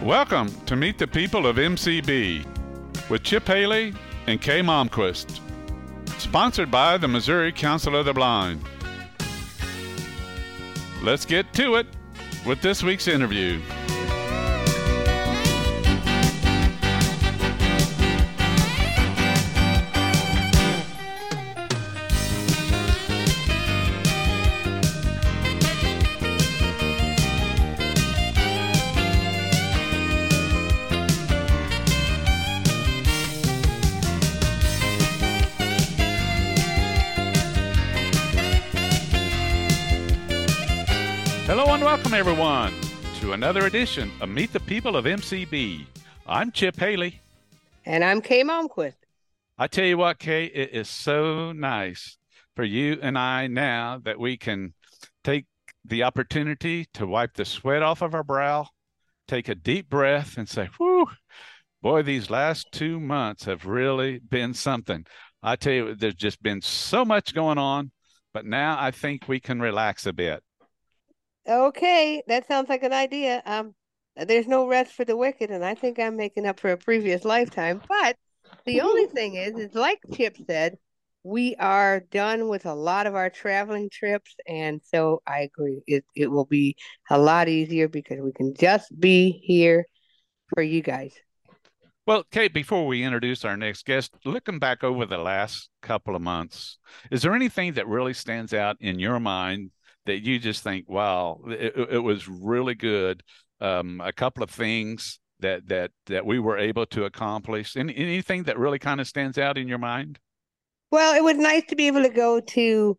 Welcome to Meet the People of MCB with Chip Haley and Kay Momquist. Sponsored by the Missouri Council of the Blind. Let's get to it with this week's interview. Hello and welcome everyone to another edition of Meet the People of MCB. I'm Chip Haley. And I'm Kay Momquist. I tell you what, Kay, it is so nice for you and I now that we can take the opportunity to wipe the sweat off of our brow, take a deep breath and say, whew, boy, these last 2 months have really been something. I tell you, there's just been so much going on, but now I think we can relax a bit. Okay, that sounds like an idea. There's no rest for the wicked, and I think I'm making up for a previous lifetime. But the only thing is like Chip said, we are done with a lot of our traveling trips, and so I agree. It will be a lot easier because we can just be here for you guys. Well, Kate, before we introduce our next guest, looking back over the last couple of months, is there anything that really stands out in your mind that you just think, wow, it was really good? A couple of things that we were able to accomplish. Anything that really kind of stands out in your mind? Well, it was nice to be able to go to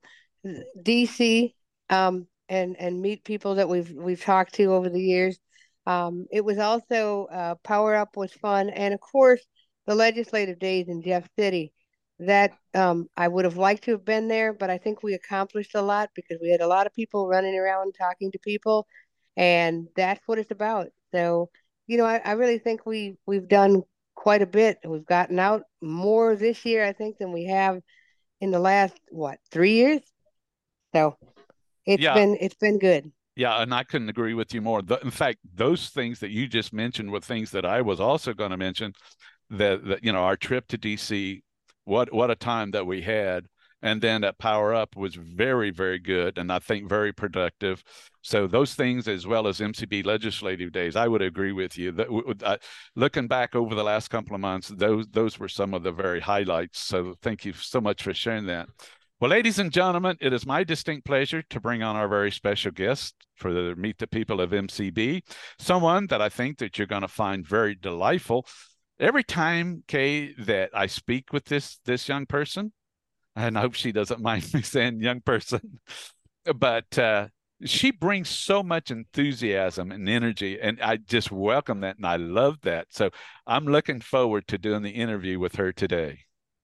DC and meet people that we've talked to over the years. It was also Power Up was fun, and of course the legislative days in Jeff City. That I would have liked to have been there, but I think we accomplished a lot because we had a lot of people running around talking to people, and that's what it's about. So, I really think we've done quite a bit. We've gotten out more this year, I think, than we have in the last 3 years. So Yeah. it's been good. Yeah, and I couldn't agree with you more. In fact, those things that you just mentioned were things that I was also going to mention. That our trip to DC, what a time that we had, and then at Power Up was very, very good, and I think very productive. So those things, as well as MCB legislative days, I would agree with you. That looking back over the last couple of months, those were some of the very highlights. So thank you so much for sharing that. Well, ladies and gentlemen, it is my distinct pleasure to bring on our very special guest for the Meet the People of MCB, someone that I think that you're going to find very delightful. Every time, Kay, that I speak with this young person, and I hope she doesn't mind me saying young person, but she brings so much enthusiasm and energy, and I just welcome that, and I love that. So I'm looking forward to doing the interview with her today.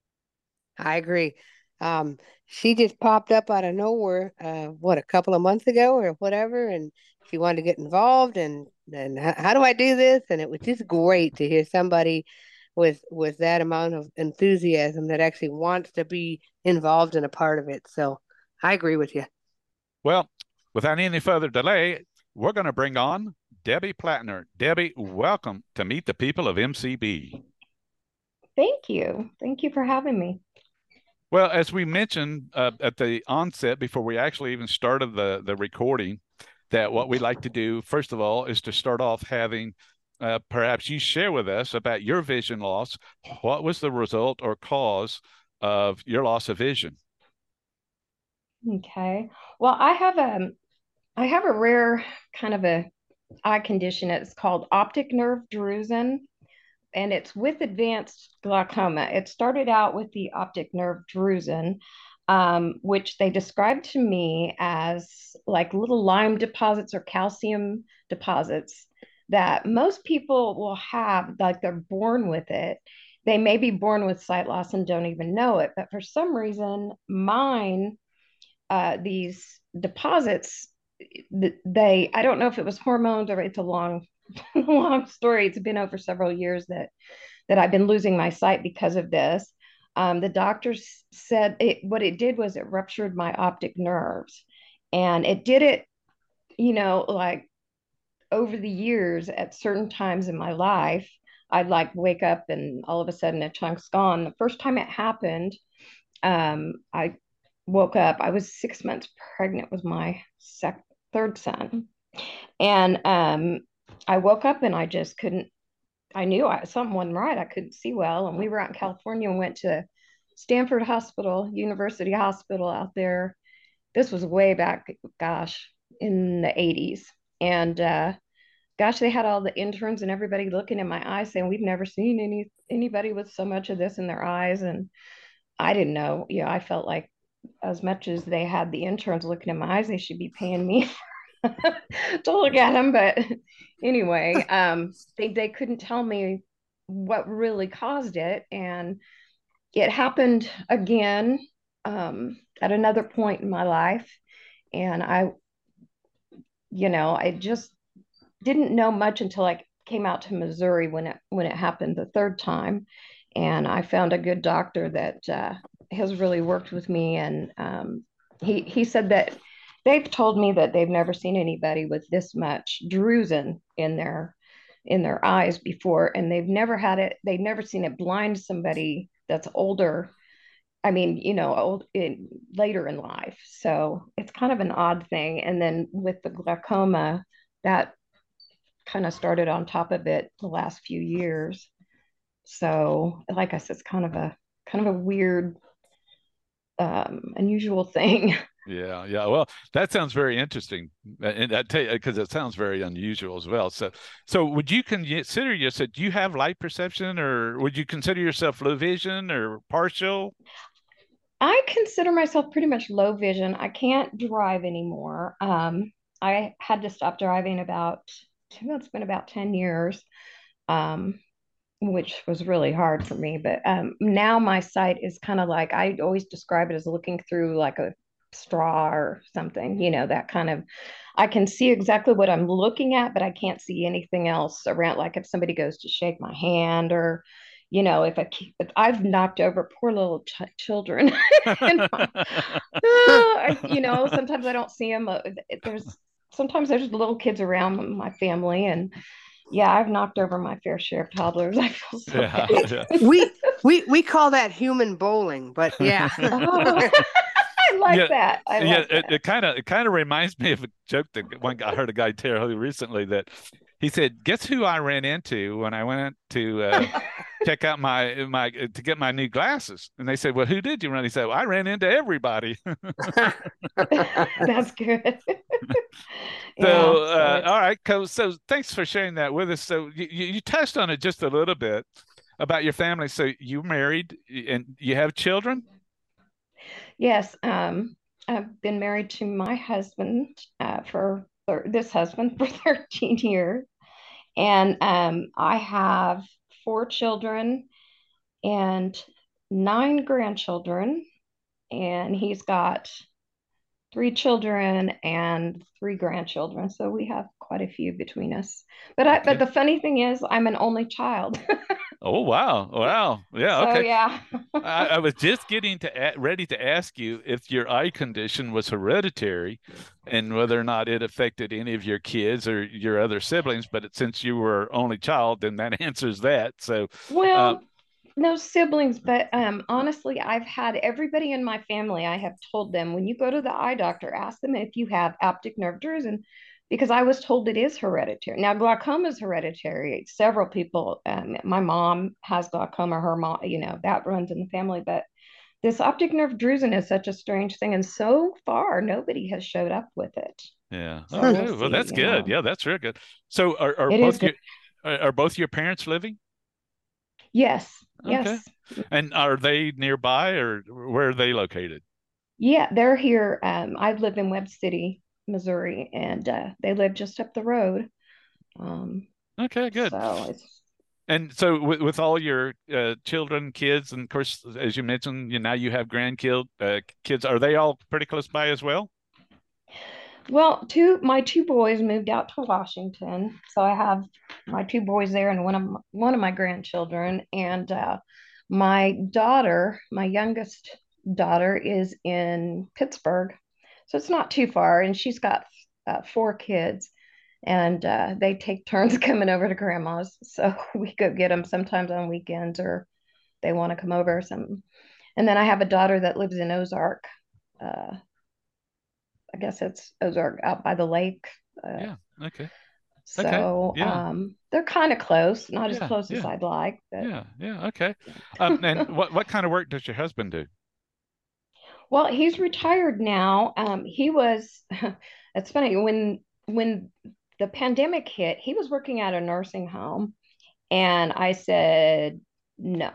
I agree. She just popped up out of nowhere, a couple of months ago or whatever, and she wanted to get involved and how do I do this? And it was just great to hear somebody with that amount of enthusiasm that actually wants to be involved in a part of it. So I agree with you. Well, without any further delay, we're going to bring on Debbie Plattner. Debbie, welcome to Meet the People of MCB. Thank you. Thank you for having me. Well, as we mentioned at the onset, before we actually even started the recording, that what we like to do, first of all, is to start off having perhaps you share with us about your vision loss. What was the result or cause of your loss of vision? Okay. Well, I have a rare kind of a eye condition. It's called optic nerve drusen, and it's with advanced glaucoma. It started out with the optic nerve drusen, which they described to me as like little lime deposits or calcium deposits that most people will have, like they're born with it. They may be born with sight loss and don't even know it, but for some reason, mine, these deposits, I don't know if it was hormones or it's a long, long story. It's been over several years that I've been losing my sight because of this. The doctors said what it did was it ruptured my optic nerves, and it did it, like over the years, at certain times in my life, I'd like wake up and all of a sudden a chunk's gone. The first time it happened, I woke up. I was 6 months pregnant with my third son, and I woke up and I just couldn't. I knew something wasn't right. I couldn't see well, and we were out in California and went to Stanford Hospital, University Hospital out there. This was way back, gosh, in the 80s. And gosh, they had all the interns and everybody looking in my eyes saying, we've never seen anybody with so much of this in their eyes. And I didn't know. I felt like as much as they had the interns looking in my eyes, they should be paying me to look at them. But anyway, they couldn't tell me what really caused it. And it happened again at another point in my life. And I just didn't know much until I came out to Missouri when it happened the third time. And I found a good doctor that has really worked with me. And he said that they've told me that they've never seen anybody with this much drusen in their eyes before, and they've never seen it blind somebody that's older. I mean, later in life. So it's kind of an odd thing. And then with the glaucoma, that kind of started on top of it the last few years. So, like I said, it's kind of a weird, unusual thing. Yeah, yeah. Well, that sounds very interesting, and I tell you because it sounds very unusual as well. So would you consider yourself? Do you have light perception, or would you consider yourself low vision or partial? I consider myself pretty much low vision. I can't drive anymore. I had to stop driving it's been about 10 years, um, which was really hard for me. But now my sight is kind of like, I always describe it as looking through like a straw or something, that kind of, I can see exactly what I'm looking at, but I can't see anything else around. Like if somebody goes to shake my hand or, if I've knocked over poor little children, and sometimes I don't see them. Sometimes there's little kids around my family, and yeah, I've knocked over my fair share of toddlers. I feel so Yeah, bad. yeah. We call that human bowling, but yeah. Oh, I like Yeah, that. I yeah. like that. It kind of reminds me of a joke that one guy I heard a guy tell recently that he said, "Guess who I ran into when I went to check out my to get my new glasses?" And they said, "Well, who did you run?" He said, well, "I ran into everybody." That's good. Yeah. So, So it's all right, so thanks for sharing that with us. So you touched on it just a little bit about your family. So you married and you have children? yes. I've been married to my husband this husband for 13 years, and I have 4 children and 9 grandchildren, and he's got 3 children and 3 grandchildren. So we have quite a few between us. But Okay. the funny thing is, I'm an only child. Oh, wow. Wow. Yeah. So Okay. yeah. I was just getting ready to ask you if your eye condition was hereditary and whether or not it affected any of your kids or your other siblings. But since you were only child, then that answers that. So, uh, Well, no siblings, but honestly, I've had everybody in my family. I have told them when you go to the eye doctor, ask them if you have optic nerve drusen, because I was told it is hereditary. Now, glaucoma is hereditary. Several people, my mom has glaucoma. Her mom, that runs in the family. But this optic nerve drusen is such a strange thing, and so far, nobody has showed up with it. yeah. So we'll Okay. Well, see. that's good. Yeah, that's real good. So, are It is both good. your parents living? Yes, Okay. yes. And are they nearby or where are they located? Yeah, they're here. I live in Webb City, Missouri, and they live just up the road. Um, Okay, good. so it's And so with all your children, kids, and of course, as you mentioned, now you have grandkids, kids, are they all pretty close by as well? well, my two boys moved out to Washington, so I have my two boys there, and one of my grandchildren, and my youngest daughter, is in Pittsburgh, so it's not too far, and she's got 4 kids. and they take turns coming over to grandma's. So we go get them sometimes on weekends, or they want to come over or something. And then I have a daughter that lives in Ozark. Uh, I guess it's Ozark out by the lake. Yeah. Okay. Okay. So Yeah. they're kind of close, not as Yeah. close as Yeah. I'd like, but Yeah. Yeah. Okay. And what kind of work does your husband do? well, he's retired now. He was, it's funny, when the pandemic hit, he was working at a nursing home, and I said no.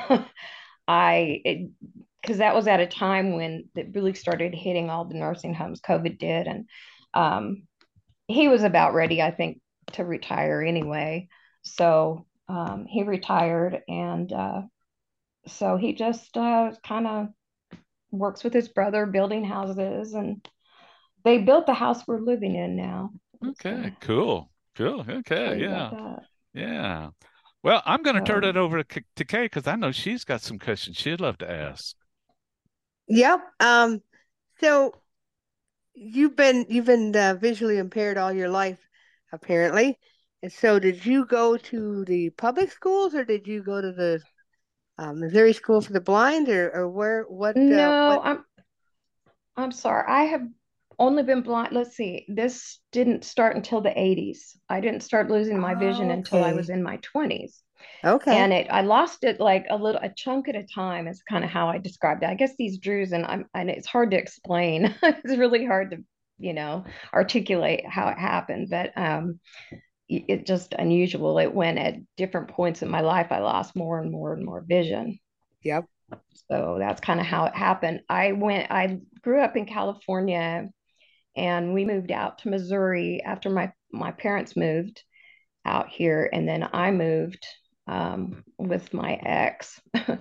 I because that was at a time when it really started hitting all the nursing homes. COVID did, and um, he was about ready, I think, to retire anyway. So he retired, and so he just kind of works with his brother building houses, and they built the house we're living in now. It's Okay. Cool. Cool. tell Okay. you about Yeah. that. Yeah. Well, I'm going to turn So it over to Kay because I know she's got some questions she'd love to ask. Yep. So you've been visually impaired all your life, apparently. And so, did you go to the public schools, or did you go to the Missouri School for the Blind, or where? no, What? I'm sorry. I have only been blind. Let's see. This didn't start until the 80s. I didn't start losing my vision until I was Okay. in my 20s. Okay. And I lost it like a chunk at a time is kind of how I described it. I guess these drusen, and it's hard to explain. It's really hard to, articulate how it happened, but it just unusual. It went at different points in my life. I lost more and more and more vision. Yep. So that's kind of how it happened. I grew up in California, and we moved out to Missouri after my parents moved out here, and then I moved with my ex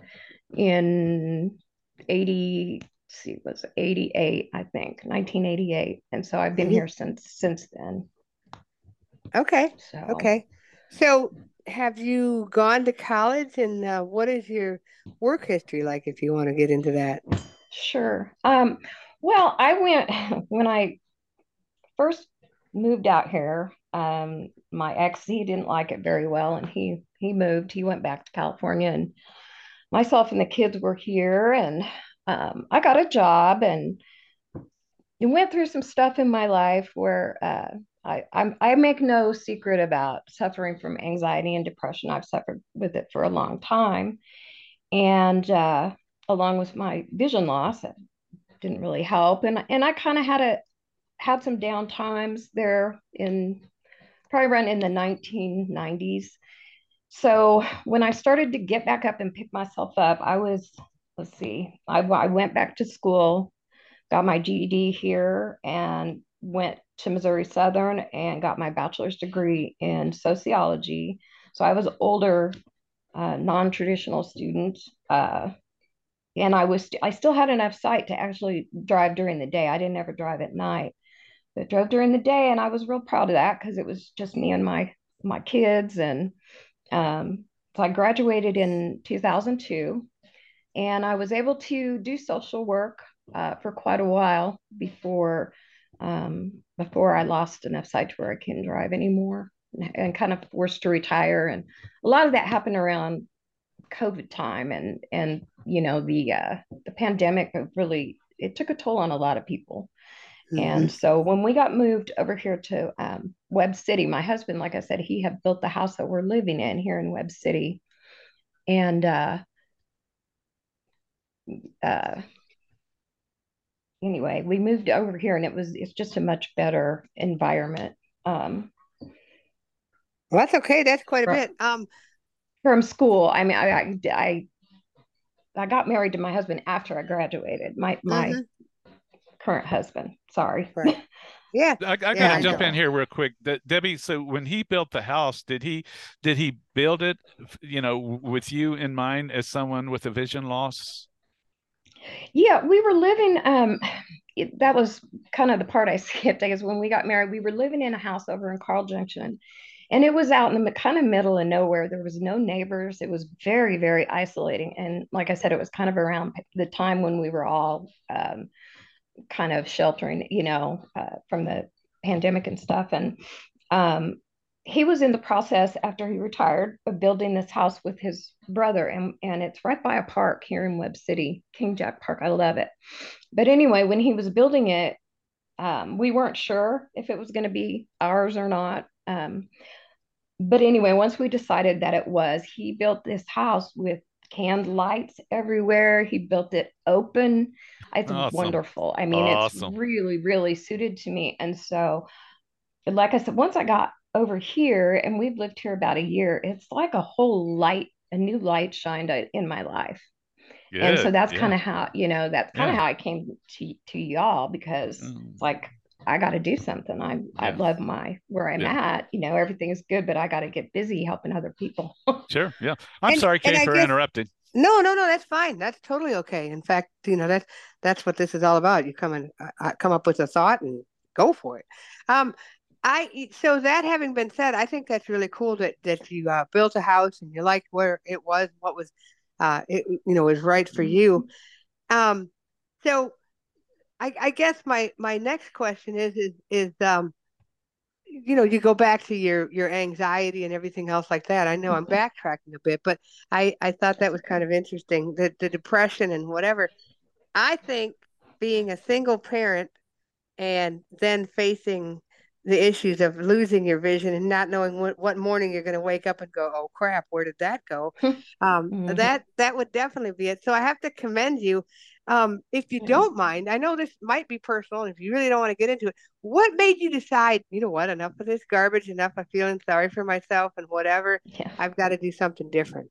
in 80. See, it was 88, I think, 1988, and so I've been Hmm. here since then. Okay. So Okay. So, have you gone to college, and what is your work history like, if you want to get into that? sure. Well, I went when I first moved out here. My ex, he didn't like it very well, and he moved. He went back to California, and myself and the kids were here, and I got a job, and went through some stuff in my life where I make no secret about suffering from anxiety and depression. I've suffered with it for a long time, and along with my vision loss, it didn't really help, and I kind of had some down times there in probably around in the 1990s. So when I started to get back up and pick myself up, let's see, I went back to school, got my GED here, and went to Missouri Southern and got my bachelor's degree in sociology. So I was older, non-traditional student, and I still had enough sight to actually drive during the day. I didn't ever drive at night, but drove during the day, and I was real proud of that because it was just me and my kids. And so I graduated in 2002, and I was able to do social work for quite a while before I lost enough sight to where I couldn't drive anymore, and kind of forced to retire. And a lot of that happened around COVID time, and the pandemic really it took a toll on a lot of people. Hmm. And so when we got moved over here to Webb City, my husband, like I said, he had built the house that we're living in here in Webb City, and uh, anyway, we moved over here, and it's just a much better environment. Um, Well, that's okay. That's quite a from, bit. from school. I mean, I got married to my husband after I graduated. My Hmm. current husband. Sorry. Right. Yeah. I got to Yeah. jump And in here real quick. Debbie, so when he built the house, did he build it, with you in mind as someone with a vision loss? yeah, we were living. That was kind of the part I skipped. I guess when we got married, we were living in a house over in Carl Junction, and it was out in the kind of middle of nowhere. There was no neighbors. It was very, very isolating. And like I said, it was kind of around the time when we were all kind of sheltering, from the pandemic and stuff. And um, he was in the process after he retired of building this house with his brother, and it's right by a park here in Webb City, King Jack Park. I love it. But anyway, when he was building it, we weren't sure if it was going to be ours or not. But anyway, once we decided that it was, he built this house with canned lights everywhere. He built it open. It's Awesome. wonderful. I mean, it's Awesome. really, really suited to me. And so, like I said, once I got over here and we've lived here about a year, it's like a whole light, a new light shined in my life. And so Good. that's Yeah. kind of how, that's kind of Yeah. how I came to y'all, because Mm. it's like I got to do something. I Yeah. love my where I'm Yeah. at. Everything is good, but I got to get busy helping other people. Sure. Yeah. I'm And sorry, and Kay, I for guess interrupting. no, no, no, that's fine. That's totally okay. In fact, that's what this is all about. You come and come up with a thought and go for it. Um, so that having been said, I think that's really cool that you built a house and you liked where it was, what was was right for you. Um, so I guess my next question is you go back to your anxiety and everything else like that. I know I'm backtracking a bit, but I thought that That's was kind okay. of interesting, the depression and whatever. I think being a single parent and then facing the issues of losing your vision and not knowing what morning you're going to wake up and go, oh crap, where did that go? Mhm. That would definitely be it. So I have to commend you. If you Yeah. don't mind, I know this might be personal, and if you really don't want to get into it, what made you decide, you know what, enough of this garbage, enough of feeling sorry for myself and whatever, Yeah. I've got to do something different.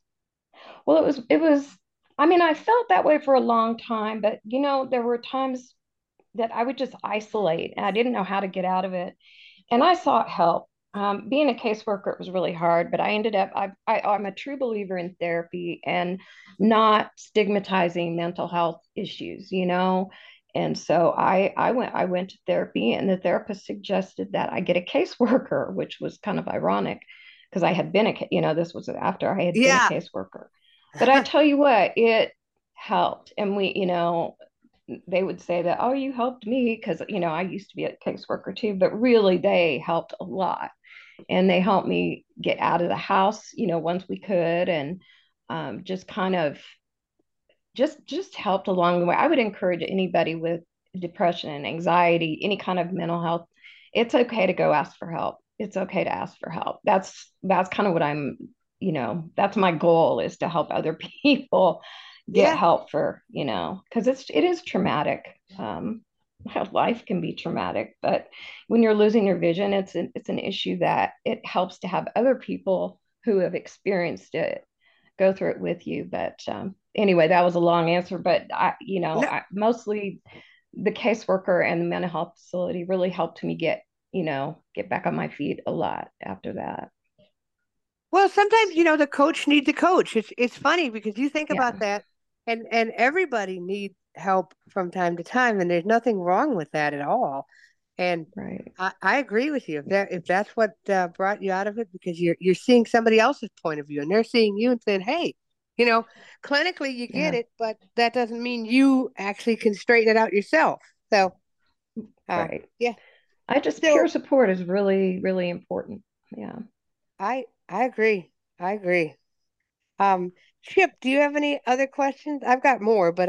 Well, it was, I mean, I felt that way for a long time, but there were times that I would just isolate and I didn't know how to get out of it. And I sought help. Being a caseworker, it was really hard, but I ended up, I'm a true believer in therapy and not stigmatizing mental health issues. And so I went to therapy, and the therapist suggested that I get a caseworker, which was kind of ironic because I had been this was after I had been a Yeah. caseworker. But I tell you what, it helped. And they would say that, oh, you helped me because, I used to be a caseworker too, but really they helped a lot. And they helped me get out of the house, once we could, and just kind of just helped along the way. I would encourage anybody with depression and anxiety, any kind of mental health, it's okay to go ask for help. It's okay to ask for help. That's kind of what that's my goal, is to help other people get Yeah. help for, because it is traumatic. Life can be traumatic, but when you're losing your vision, it's an issue that it helps to have other people who have experienced it go through it with you. But anyway, that was a long answer. But No, mostly the caseworker and the mental health facility really helped me get back on my feet a lot after that. well, sometimes the coach needs a coach. It's funny because you think Yeah, about that, and everybody needs help from time to time, and there's nothing wrong with that at all. And right. I agree with you. If that's what brought you out of it, because you're seeing somebody else's point of view, and they're seeing you and saying, "Hey, you know, clinically you get Yeah, it, but that doesn't mean you actually can straighten it out yourself." So, right. yeah. I just peer So support is really, really important. Yeah. I agree. I agree. Chip, do you have any other questions? I've got more, but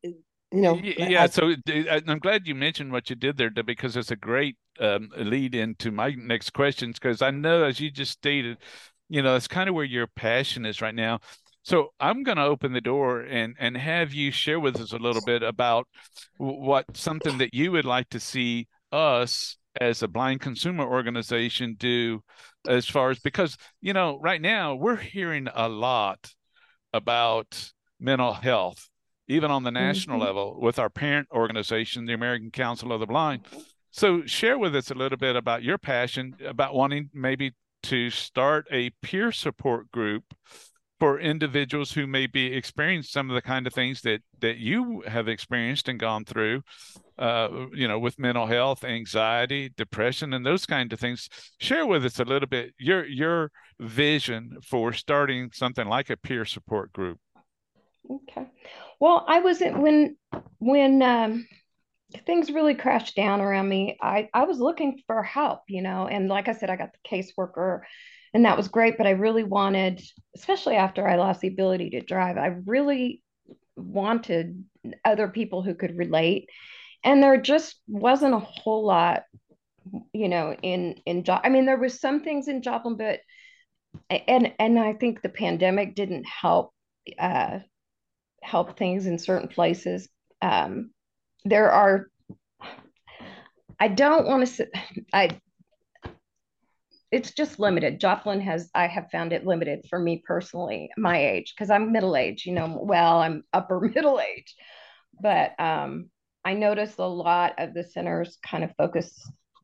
Yeah, I so I'm glad you mentioned what you did there, because it's a great lead into my next questions. Because I know, as you just stated, it's kind of where your passion is right now. So I'm going to open the door and have you share with us a little bit about what something that you would like to see us as a blind consumer organization do, as far as, because right now we're hearing a lot about mental health, even on the national Hmm. level with our parent organization, the American Council of the Blind. So, share with us a little bit about your passion about wanting maybe to start a peer support group for individuals who may be experiencing some of the kind of things that you have experienced and gone through, with mental health, anxiety, depression, and those kind of things. Share with us a little bit your vision for starting something like a peer support group. Okay. Well, I wasn't when things really crashed down around me. I was looking for help, and like I said, I got the caseworker and that was great, but I really wanted, especially after I lost the ability to drive, I really wanted other people who could relate. And there just wasn't a whole lot, in job. I mean, there was some things in Joplin, but and I think the pandemic didn't uh, help things in certain places. There are I don't want to say, I it's just limited. Joplin I have found it limited for me personally, my age, because I'm middle age, well, I'm upper middle age. But I noticed a lot of the centers kind of focus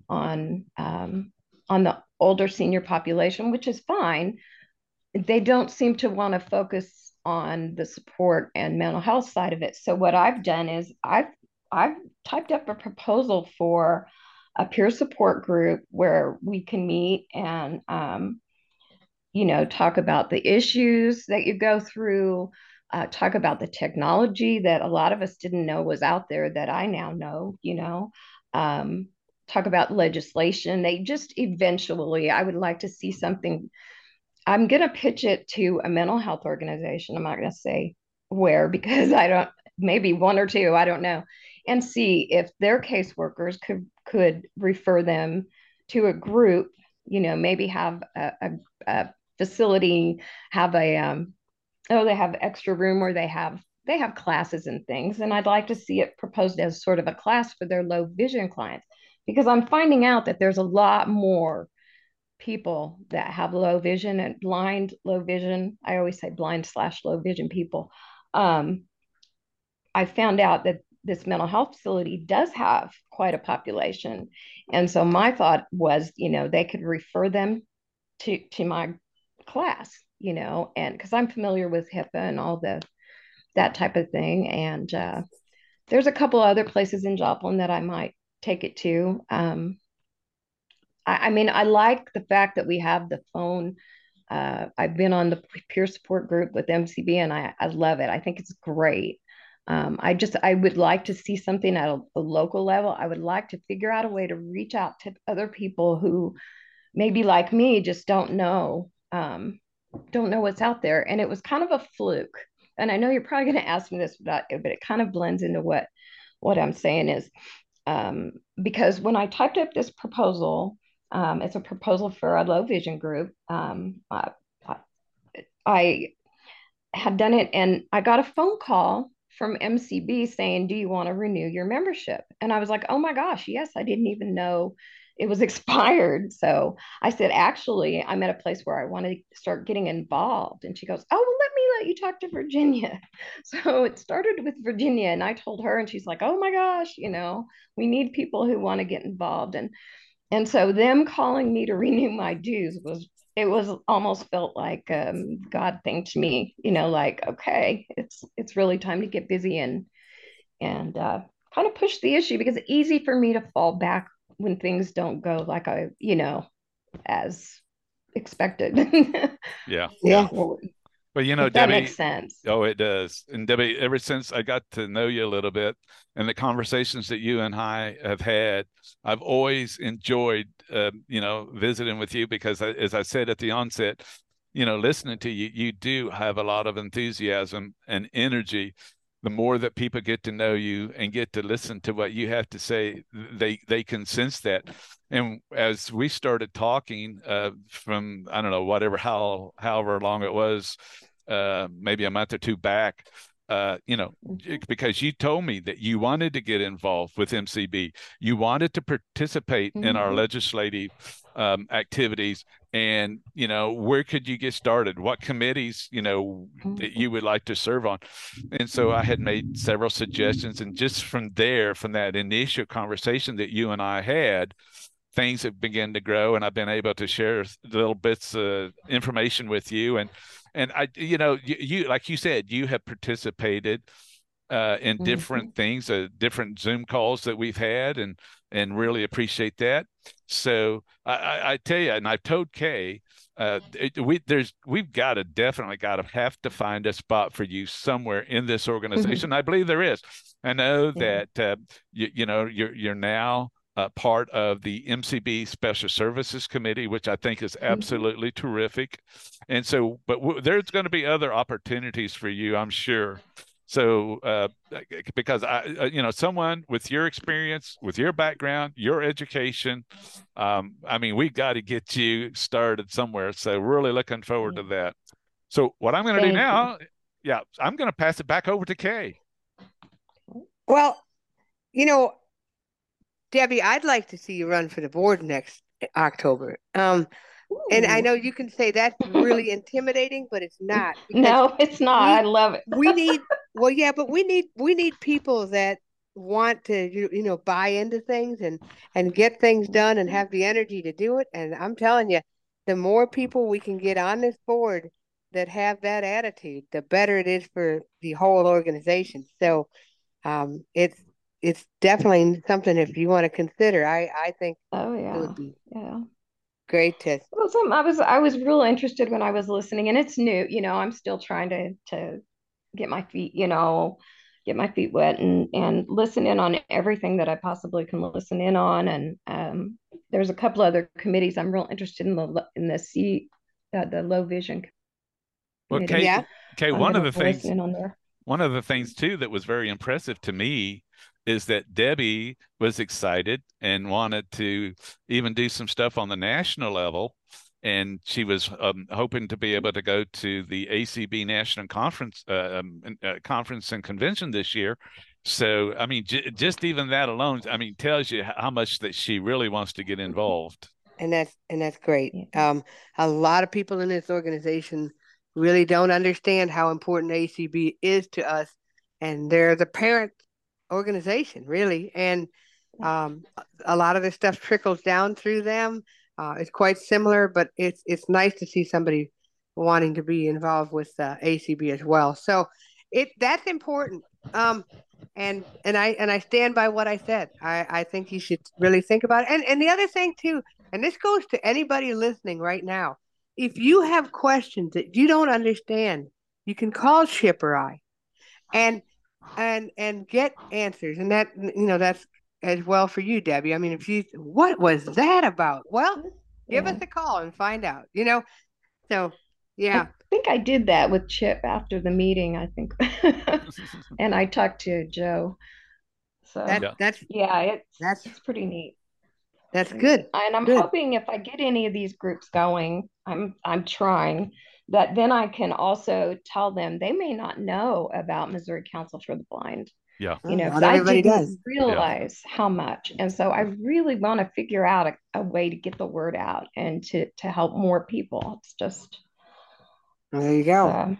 on the older senior population, which is fine. They don't seem to want to focus on the support and mental health side of it. So what I've done is I've typed up a proposal for a peer support group where we can meet and talk about the issues that you go through, talk about the technology that a lot of us didn't know was out there that I now know, talk about legislation. They just eventually, I would like to see something. I'm going to pitch it to a mental health organization. I'm not going to say where because I don't, maybe one or two, I don't know, and see if their caseworkers could refer them to a group, maybe have a facility, have they have extra room where they have classes and things. And I'd like to see it proposed as sort of a class for their low vision clients because I'm finding out that there's a lot more people that have low vision and blind low vision. I always say blind/low vision people. I found out that this mental health facility does have quite a population. And so my thought was, they could refer them to my class, and because I'm familiar with HIPAA and all that type of thing. And there's a couple other places in Joplin that I might take it to. I mean, I like the fact that we have the phone. I've been on the peer support group with MCB and I love it. I think it's great. I would like to see something at a local level. I would like to figure out a way to reach out to other people who maybe like me just don't know what's out there. And it was kind of a fluke. And I know you're probably going to ask me this about it, but it kind of blends into what I'm saying is because when I typed up this proposal, it's a proposal for a low vision group. I had done it and I got a phone call from MCB saying, "Do you want to renew your membership?" And I was like, "Oh my gosh, yes, I didn't even know it was expired." So I said, "Actually, I'm at a place where I want to start getting involved." And she goes, "Oh, well, let you talk to Virginia." So it started with Virginia and I told her and she's like, "Oh my gosh, we need people who want to get involved." And so them calling me to renew my dues was almost felt like God thanked me, like, okay, it's really time to get busy and kind of push the issue because it's easy for me to fall back when things don't go like as expected. Yeah. Yeah. But If that Debbie, makes sense. oh, it does. And Debbie, ever since I got to know you a little bit and the conversations that you and I have had, I've always enjoyed, visiting with you because, as I said at the onset, listening to you, you do have a lot of enthusiasm and energy. The more that people get to know you and get to listen to what you have to say, they can sense that. And as we started talking, from I don't know however long it was, maybe a month or two back, because you told me that you wanted to get involved with MCB, you wanted to participate in our legislative activities, and where could you get started? What committees that you would like to serve on? And so I had made several suggestions, and just from that initial conversation that you and I had, things have begun to grow, and I've been able to share little bits of information with you. And I, you like you said, you have participated in different things, different Zoom calls that we've had, and really appreciate that. So I tell you, and I've told Kay, we've got to definitely have to find a spot for you somewhere in this organization. I believe there is. I know that you know you're now part of the MCB Special Services Committee, which I think is absolutely terrific. And so, but there's going to be other opportunities for you, I'm sure. So, because you know, someone with your experience, with your background, your education, I mean, we got to get you started somewhere. So, really looking forward to that. So, what I'm going to do now, yeah, I'm going to pass it back over to Kay. Well, you know, Debbie, I'd like to see you run for the board next October. And I know you can say that's really intimidating, but it's not. No, it's not. I love it. We need, well, yeah, but we need people that want to, you know, buy into things and get things done and have the energy to do it. And I'm telling you, the more people we can get on this board that have that attitude, the better it is for the whole organization. So, it's definitely something if you want to consider. I think it would be great to. Well, I was real interested when I was listening, and it's new. You know, I'm still trying to get my feet, you know, get my feet wet and listen in on everything that I possibly can listen in on. And there's a couple other committees I'm real interested in the low vision committee. Well, Kay, one of the things too that was very impressive to me is that Debbie was excited and wanted to even do some stuff on the national level. And she was hoping to be able to go to the ACB National Conference and Convention this year. So, I mean, just even that alone, I mean, tells you how much that she really wants to get involved. And that's great. A lot of people in this organization really don't understand how important ACB is to us, and they're the parent organization, really. And a lot of this stuff trickles down through them. It's quite similar, but it's nice to see somebody wanting to be involved with ACB as well. So that's important. And I stand by what I said. I think you should really think about it. And the other thing too, and this goes to anybody listening right now. If you have questions that you don't understand, you can call Chip or I, and get answers. And that, you know, that's as well for you, Debbie. I mean, what was that about? Well, give us a call and find out, you know? So, yeah. I think I did that with Chip after the meeting, I think. And I talked to Joe. So it's pretty neat. That's good. And I'm hoping if I get any of these groups going, I'm trying that then I can also tell them they may not know about Missouri Council for the Blind. Yeah. You know, because I didn't realize how much. And so I really want to figure out a way to get the word out and to help more people. It's just. There you go.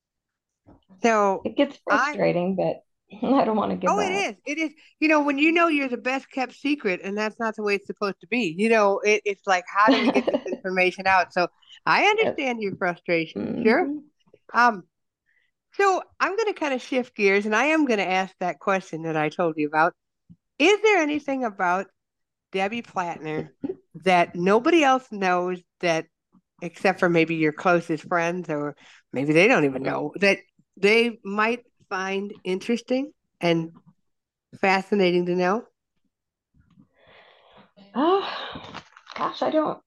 So it gets frustrating, but I don't want to give up. It is. You know, when you know you're the best kept secret, and that's not the way it's supposed to be. You know, it's like, how do we get this information out? So I understand your frustration. Sure. So I'm going to kind of shift gears, and I am going to ask that question that I told you about. Is there anything about Debbie Plattner that nobody else knows, that except for maybe your closest friends, or maybe they don't even know, that they might find interesting and fascinating to know? Oh, gosh, I don't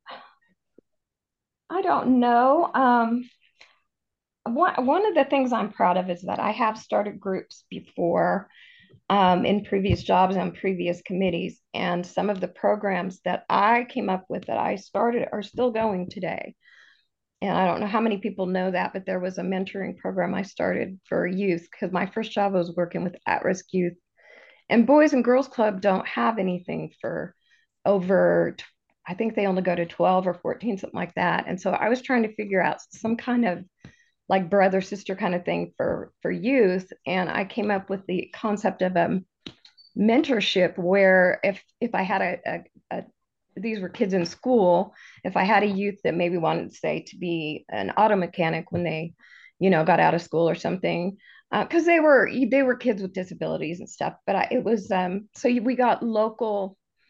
know. One of the things I'm proud of is that I have started groups before in previous jobs and previous committees. And some of the programs that I came up with that I started are still going today. And I don't know how many people know that, but there was a mentoring program I started for youth because my first job was working with at-risk youth. And Boys and Girls Club don't have anything for over, I think they only go to 12 or 14, something like that. And so I was trying to figure out some kind of like brother sister kind of thing for youth, and I came up with the concept of mentorship, where if I had a these were kids in school, if I had a youth that maybe wanted, say, to be an auto mechanic when they, you know, got out of school or something, because they were kids with disabilities and stuff, but it was so we got local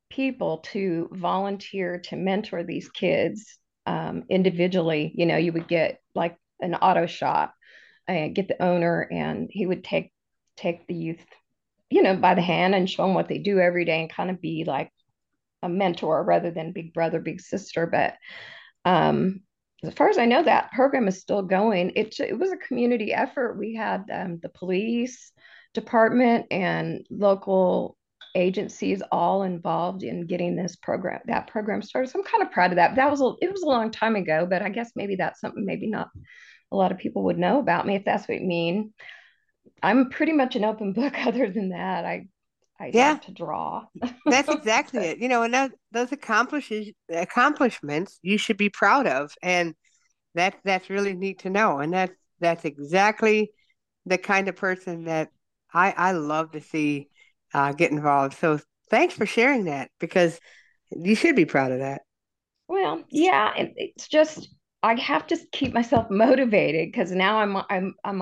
people to volunteer to mentor these kids individually. You know, you would get like an auto shop and get the owner, and he would take the youth, you know, by the hand and show them what they do every day and kind of be like a mentor rather than big brother, big sister. But um, as far as I know, that program is still going. It was a community effort. We had the police department and local agencies all involved in getting that program started. So I'm kind of proud of that. It was a long time ago, but I guess maybe that's something maybe not a lot of people would know about me, if that's what you mean. I'm pretty much an open book. Other than that, I Yeah, like to draw. that's exactly it. And those accomplishments you should be proud of, and that's really neat to know. And that's exactly the kind of person that I love to see get involved. So thanks for sharing that, because you should be proud of that. Well, yeah, it's just I have to keep myself motivated because now I'm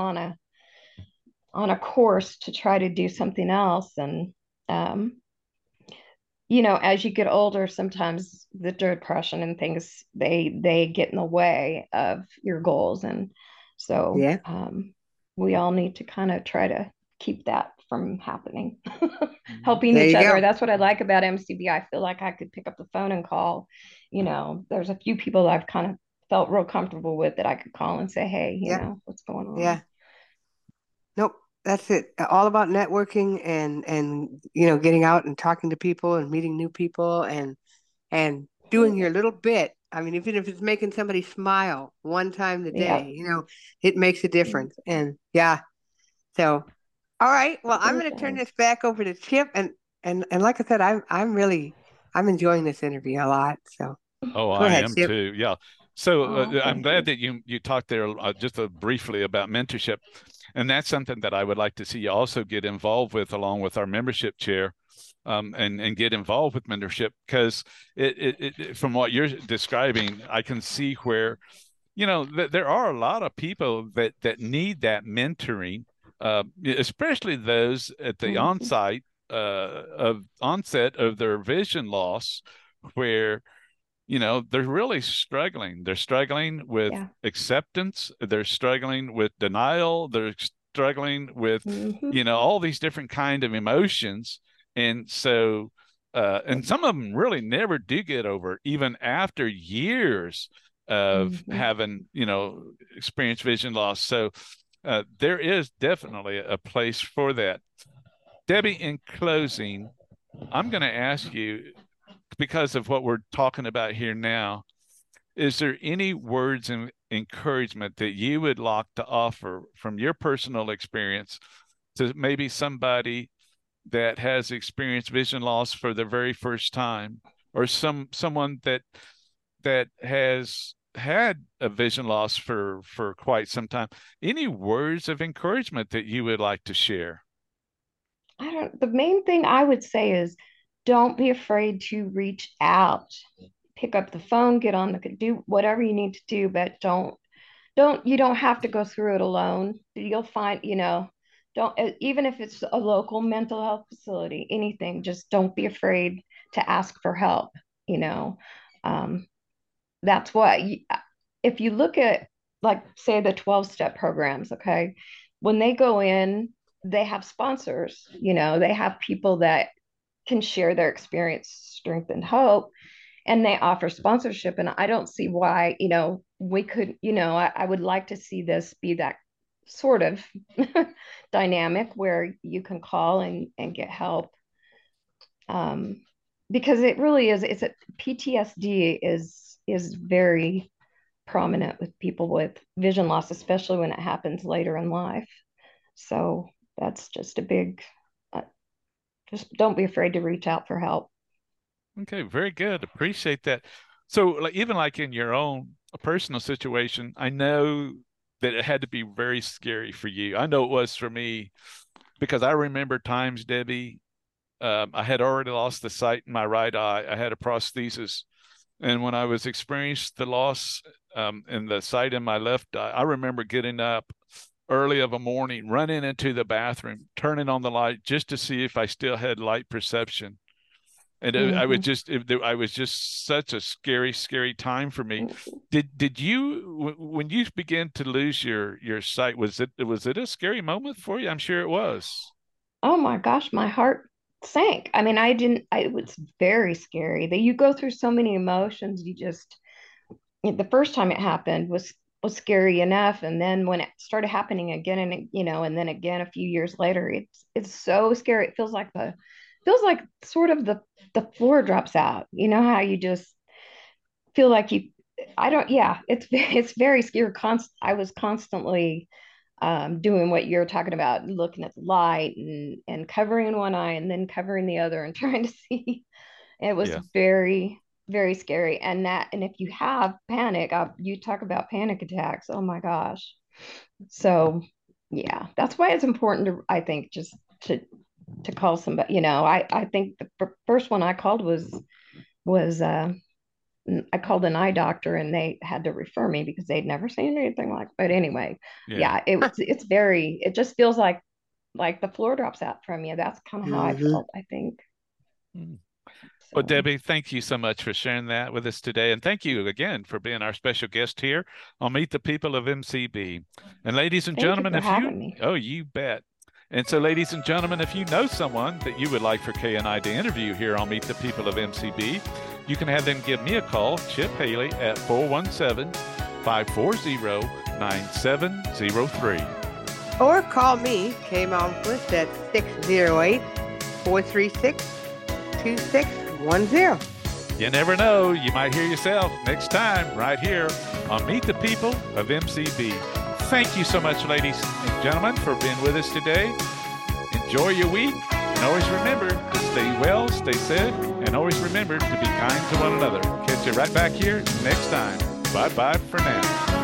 on a course to try to do something else. And um, you know, as you get older, sometimes the depression and things they get in the way of your goals. And so Yeah, we all need to kind of try to keep that from happening. Helping there each you other. go. That's what I like about MCB. I feel like I could pick up the phone and call. You know, there's a few people I've kind of felt real comfortable with that I could call and say, hey, you Yeah, know, what's going on? yeah. Nope, that's it. All about networking and getting out and talking to people and meeting new people and doing your little bit. I mean, even if it's making somebody smile one time a Yeah. day, it makes a difference. And yeah, so all right. Well, It I'm really going to turn does. this back over to Chip, and like I said, I'm enjoying this interview a lot. So Oh, go I ahead, am Chip. too. Yeah. So Oh, I'm thank glad you. that you talked there just briefly about mentorship, and that's something that I would like to see you also get involved with, along with our membership chair, and get involved with mentorship because from what you're describing, I can see where there are a lot of people that need that mentoring, especially those at the Mhm. onset of their vision loss, where they're really struggling. They're struggling with Yeah. acceptance. They're struggling with denial. They're struggling with, Hmm. all these different kind of emotions. And so, and some of them really never do get over it, even after years of Hmm. having, experienced vision loss. So, there is definitely a place for that. Debbie, in closing, I'm going to ask you, because of what we're talking about here now, is there any words of encouragement that you would like to offer from your personal experience to maybe somebody that has experienced vision loss for the very first time, or someone that has had a vision loss for quite some time? Any words of encouragement that you would like to share? The main thing I would say is don't be afraid to reach out, pick up the phone, get on do whatever you need to do, but you don't have to go through it alone. You'll find, you know, don't even if it's a local mental health facility, anything, just don't be afraid to ask for help, you know. Um, that's what if you look at like say the 12-step programs, okay, when they go in, they have sponsors, you know, they have people that can share their experience, strength, and hope, and they offer sponsorship. And I don't see why, you know, we could, you know, I would like to see this be that sort of dynamic where you can call and get help. um, because it really is, it's a PTSD is very prominent with people with vision loss, especially when it happens later in life. So that's just a big, uh, just don't be afraid to reach out for help. Okay, very good. Appreciate that. So, like, even like in your own personal situation, I know that it had to be very scary for you. I know it was for me because I remember times, Debbie, I had already lost the sight in my right eye. I had a prosthesis, and when I was experienced the loss in the sight in my left eye, I remember getting up early of a morning, running into the bathroom, turning on the light just to see if I still had light perception. And I was just such a scary time for me. Did you, when you began to lose your sight, was it a scary moment for you? I'm sure it was. Oh my gosh, my heart sank. I mean, it was very scary that you go through so many emotions. The first time it happened was scary enough. And then when it started happening again and then again a few years later, it's so scary. It feels like sort of the floor drops out. You know how you just feel like you I don't yeah, it's very scary. I was constantly doing what you're talking about, looking at the light and covering one eye and then covering the other and trying to see. It was Yeah. very, very scary. And if you have panic, you talk about panic attacks. Oh my gosh. So yeah, that's why it's important to, I think, just to call somebody. I think the first one I called was I called an eye doctor and they had to refer me because they'd never seen anything like. But anyway, Yeah. yeah, it just feels like the floor drops out from you. That's kind of how I felt, I think. Mm. Well, So Debbie, thank you so much for sharing that with us today. And thank you again for being our special guest here on Meet the People of MCB. And ladies and thank you gentlemen, for having me. oh, you bet. And so, ladies and gentlemen, if you know someone that you would like for Kay and I to interview here on Meet the People of MCB, you can have them give me a call, Chip Haley, at 417-540-9703. Or call me, Kay Malmquist, at 608-436-2610. You never know, you might hear yourself next time right here on Meet the People of MCB. Thank you so much, ladies and gentlemen, for being with us today. Enjoy your week, and always remember to stay well, stay safe, and always remember to be kind to one another. Catch you right back here next time. Bye-bye for now.